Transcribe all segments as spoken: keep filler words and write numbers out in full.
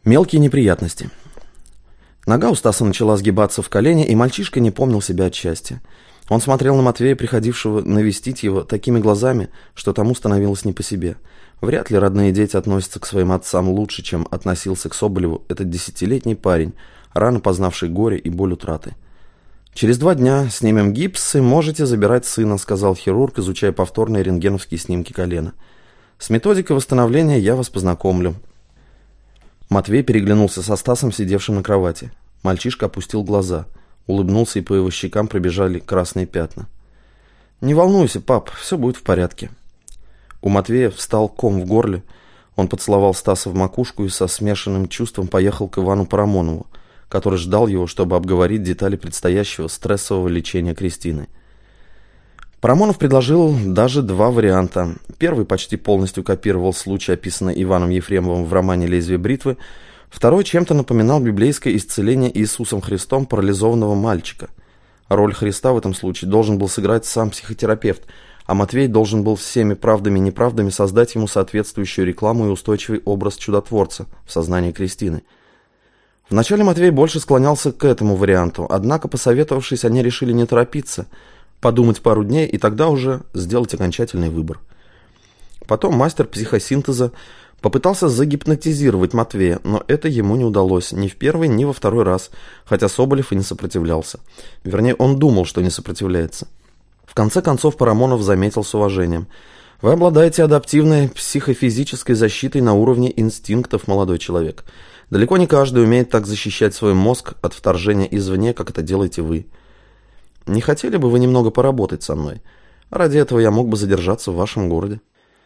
Мелкие неприятности. Нога у Стаса начала сгибаться в колене, и мальчишка не помнил себя от счастья. Он смотрел на Матвея, приходившего навестить его, такими глазами, что тому становилось не по себе. Вряд ли родные дети относятся к своим отцам лучше, чем относился к Соболеву этот десятилетний парень, рано познавший горе и боль утраты. «Через два дня снимем гипс и можете забирать сына», — сказал хирург, изучая повторные рентгеновские снимки колена. «С методикой восстановления я вас познакомлю». Матвей переглянулся со Стасом, сидевшим на кровати. Мальчишка опустил глаза, улыбнулся, и по его щекам пробежали красные пятна. «Не волнуйся, пап, все будет в порядке». У Матвея встал ком в горле. Он поцеловал Стаса в макушку и со смешанным чувством поехал к Ивану Парамонову, который ждал его, чтобы обговорить детали предстоящего стрессового лечения Кристины. Парамонов предложил даже два варианта. Первый почти полностью копировал случай, описанный Иваном Ефремовым в романе «Лезвие бритвы». Второй чем-то напоминал библейское исцеление Иисусом Христом парализованного мальчика. Роль Христа в этом случае должен был сыграть сам психотерапевт, а Матвей должен был всеми правдами и неправдами создать ему соответствующую рекламу и устойчивый образ чудотворца в сознании Кристины. Вначале Матвей больше склонялся к этому варианту, однако, посоветовавшись, они решили не торопиться, подумать пару дней и тогда уже сделать окончательный выбор. Потом мастер психосинтеза попытался загипнотизировать Матвея, но это ему не удалось ни в первый, ни во второй раз, хотя Соболев и не сопротивлялся. Вернее, он думал, что не сопротивляется. В конце концов Парамонов заметил с уважением: «Вы обладаете адаптивной психофизической защитой на уровне инстинктов, молодой человек. Далеко не каждый умеет так защищать свой мозг от вторжения извне, как это делаете вы. Не хотели бы вы немного поработать со мной? Ради этого я мог бы задержаться в вашем городе».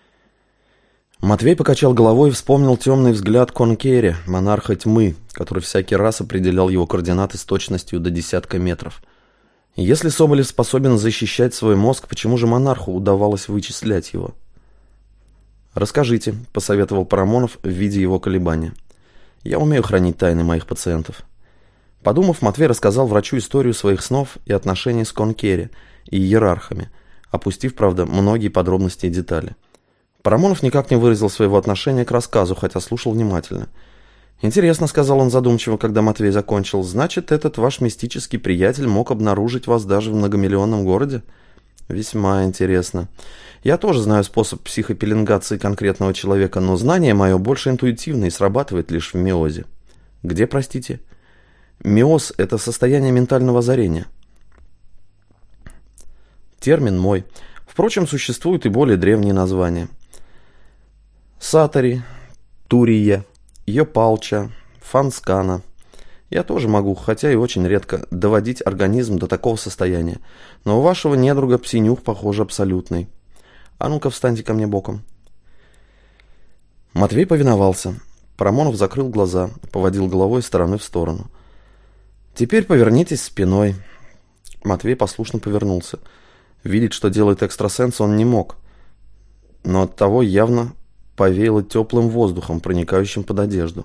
Матвей покачал головой и вспомнил темный взгляд Конкери, монарха тьмы, который всякий раз определял его координаты с точностью до десятка метров. Если Соболев способен защищать свой мозг, почему же монарху удавалось вычислять его? «Расскажите», — посоветовал Парамонов, видя его колебания. «Я умею хранить тайны моих пациентов». Подумав, Матвей рассказал врачу историю своих снов и отношений с Конкери и иерархами, опустив, правда, многие подробности и детали. Парамонов никак не выразил своего отношения к рассказу, хотя слушал внимательно. «Интересно», — сказал он задумчиво, когда Матвей закончил, — «значит, этот ваш мистический приятель мог обнаружить вас даже в многомиллионном городе?» «Весьма интересно. Я тоже знаю способ психопеленгации конкретного человека, но знание мое больше интуитивно и срабатывает лишь в миозе». «Где, простите?» «Миоз — это состояние ментального озарения». Термин мой. Впрочем, существуют и более древние названия. Сатори, Турия, Йопалча, Фанскана. Я тоже могу, хотя и очень редко, доводить организм до такого состояния. Но у вашего недруга псинюх, похоже, абсолютный. А ну-ка, встаньте ко мне боком. Матвей повиновался. Парамонов закрыл глаза, поводил головой из стороны в сторону. «Теперь повернитесь спиной». Матвей послушно повернулся. Видеть, что делает экстрасенс, он не мог. Но оттого явно повеяло теплым воздухом, проникающим под одежду.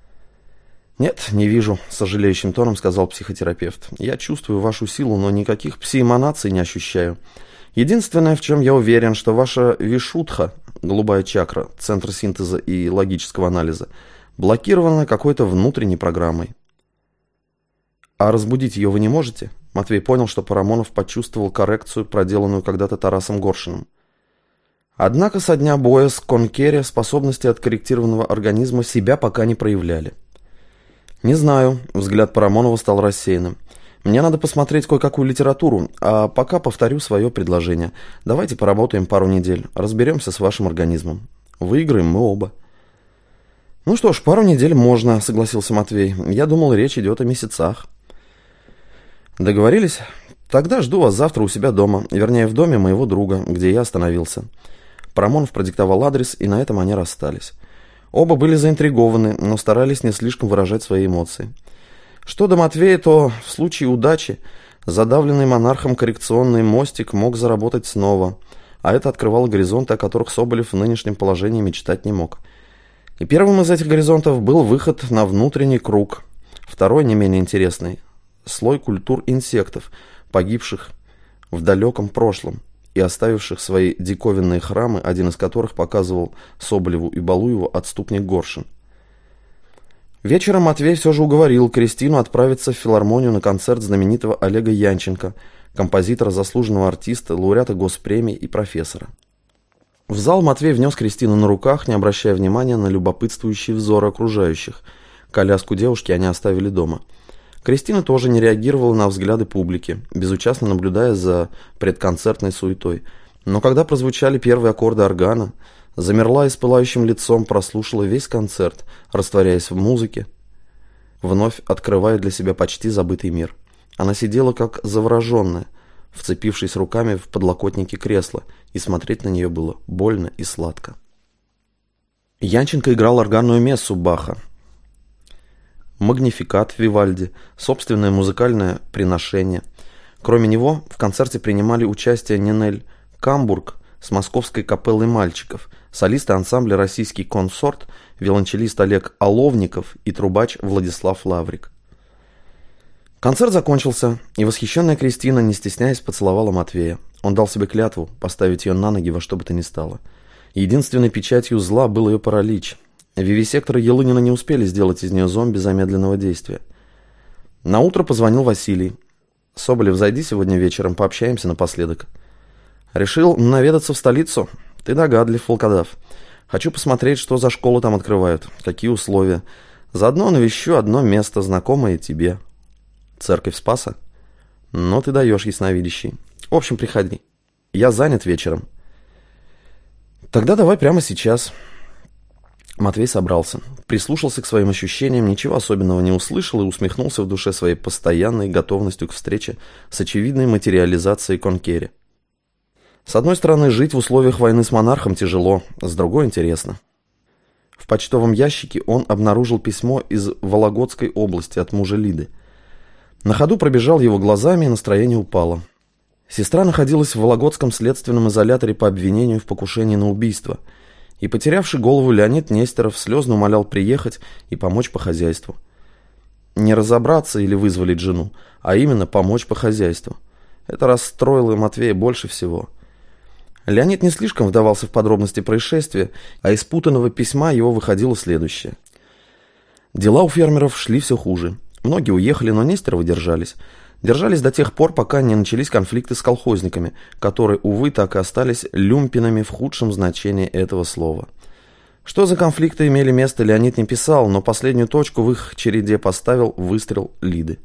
«Нет, не вижу», — сожалеющим тоном сказал психотерапевт. «Я чувствую вашу силу, но никаких пси-эманаций не ощущаю. Единственное, в чем я уверен, что ваша вишудха, голубая чакра, центр синтеза и логического анализа, блокирована какой-то внутренней программой». «А разбудить ее вы не можете?» Матвей понял, что Парамонов почувствовал коррекцию, проделанную когда-то Тарасом Горшиным. Однако со дня боя с Конкери способности откорректированного организма себя пока не проявляли. «Не знаю», — взгляд Парамонова стал рассеянным. «Мне надо посмотреть кое-какую литературу, а пока повторю свое предложение. Давайте поработаем пару недель, разберемся с вашим организмом. Выиграем мы оба». «Ну что ж, пару недель можно», — согласился Матвей. «Я думал, речь идет о месяцах». «Договорились? Тогда жду вас завтра у себя дома, вернее, в доме моего друга, где я остановился». Парамонов продиктовал адрес, и на этом они расстались. Оба были заинтригованы, но старались не слишком выражать свои эмоции. Что до Матвея, то в случае удачи задавленный монархом коррекционный мостик мог заработать снова, а это открывало горизонты, о которых Соболев в нынешнем положении мечтать не мог. И первым из этих горизонтов был выход на внутренний круг, второй, не менее интересный, слой культур инсектов, погибших в далеком прошлом и оставивших свои диковинные храмы, один из которых показывал Соболеву и Балуеву отступник Горшин. Вечером Матвей все же уговорил Кристину отправиться в филармонию на концерт знаменитого Олега Янченко, композитора, заслуженного артиста, лауреата госпремий и профессора. В зал Матвей внес Кристину на руках, не обращая внимания на любопытствующие взоры окружающих. Коляску девушки они оставили дома. Кристина тоже не реагировала на взгляды публики, безучастно наблюдая за предконцертной суетой. Но когда прозвучали первые аккорды органа, замерла и с пылающим лицом прослушала весь концерт, растворяясь в музыке, вновь открывая для себя почти забытый мир. Она сидела как завороженная, вцепившись руками в подлокотники кресла, и смотреть на нее было больно и сладко. Янченко играл органную мессу Баха, Магнификат Вивальди, собственное музыкальное приношение. Кроме него в концерте принимали участие Нинель Камбург с Московской капеллой мальчиков, солисты ансамбля «Российский консорт», виолончелист Олег Оловников и трубач Владислав Лаврик. Концерт закончился, и восхищенная Кристина, не стесняясь, поцеловала Матвея. Он дал себе клятву поставить ее на ноги во что бы то ни стало. Единственной печатью зла был ее паралич. Вивисекторы Елынина не успели сделать из нее зомби замедленного действия. Наутро позвонил Василий. «Соболев, зайди сегодня вечером, пообщаемся напоследок». «Решил наведаться в столицу? Ты догадлив, волкодав. Хочу посмотреть, что за школу там открывают, какие условия. Заодно навещу одно место, знакомое тебе». «Церковь Спаса?» «Ну, ты даешь, ясновидящий. В общем, приходи. Я занят вечером». «Тогда давай прямо сейчас». Матвей собрался, прислушался к своим ощущениям, ничего особенного не услышал и усмехнулся в душе своей постоянной готовностью к встрече с очевидной материализацией Конкери. С одной стороны, жить в условиях войны с монархом тяжело, с другой интересно. В почтовом ящике он обнаружил письмо из Вологодской области от мужа Лиды. На ходу пробежал его глазами, и настроение упало. Сестра находилась в Вологодском следственном изоляторе по обвинению в покушении на убийство, и потерявший голову Леонид Нестеров слезно умолял приехать и помочь по хозяйству. Не разобраться или вызволить жену, а именно помочь по хозяйству. Это расстроило Матвея больше всего. Леонид не слишком вдавался в подробности происшествия, а из путанного письма его выходило следующее. Дела у фермеров шли все хуже. Многие уехали, но Нестеровы держались. Держались до тех пор, пока не начались конфликты с колхозниками, которые, увы, так и остались люмпинами в худшем значении этого слова. Что за конфликты имели место, Леонид не писал, но последнюю точку в их череде поставил выстрел Лиды.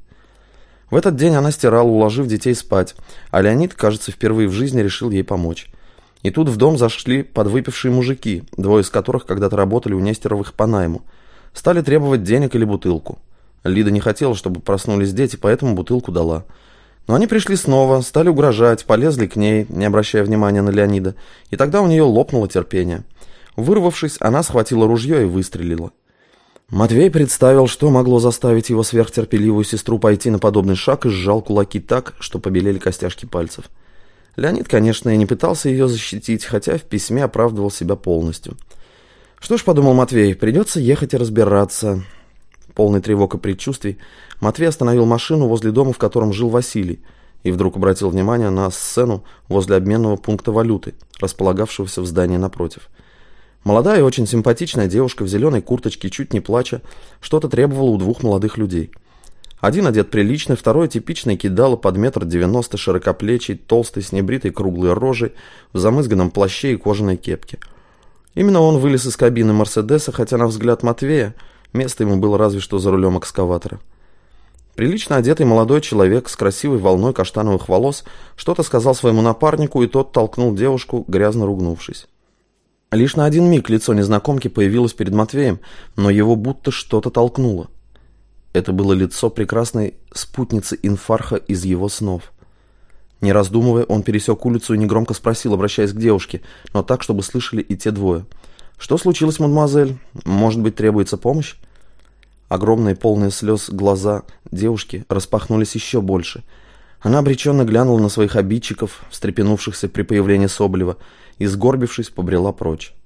В этот день она стирала, уложив детей спать, а Леонид, кажется, впервые в жизни решил ей помочь. И тут в дом зашли подвыпившие мужики, двое из которых когда-то работали у Нестеровых по найму. Стали требовать денег или бутылку. Лида не хотела, чтобы проснулись дети, поэтому бутылку дала. Но они пришли снова, стали угрожать, полезли к ней, не обращая внимания на Леонида, и тогда у нее лопнуло терпение. Вырвавшись, она схватила ружье и выстрелила. Матвей представил, что могло заставить его сверхтерпеливую сестру пойти на подобный шаг, и сжал кулаки так, что побелели костяшки пальцев. Леонид, конечно, и не пытался ее защитить, хотя в письме оправдывал себя полностью. Что ж, подумал Матвей, придется ехать и разбираться. Полный тревог и предчувствий, Матвей остановил машину возле дома, в котором жил Василий, и вдруг обратил внимание на сцену возле обменного пункта валюты, располагавшегося в здании напротив. Молодая и очень симпатичная девушка в зеленой курточке, чуть не плача, что-то требовала у двух молодых людей. Один одет прилично, второй типичный кидало под метр девяносто, широкоплечий, толстый, с небритой круглой рожей, в замызганном плаще и кожаной кепке. Именно он вылез из кабины Мерседеса, хотя на взгляд Матвея место ему было разве что за рулем экскаватора. Прилично одетый молодой человек с красивой волной каштановых волос что-то сказал своему напарнику, и тот толкнул девушку, грязно ругнувшись. Лишь на один миг лицо незнакомки появилось перед Матвеем, но его будто что-то толкнуло. Это было лицо прекрасной спутницы Инфарха из его снов. Не раздумывая, он пересек улицу и негромко спросил, обращаясь к девушке, но так, чтобы слышали и те двое. «Что случилось, мадемуазель? Может быть, требуется помощь?» Огромные, полные слез глаза девушки распахнулись еще больше. Она обреченно глянула на своих обидчиков, встрепенувшихся при появлении Соболева, и, сгорбившись, побрела прочь.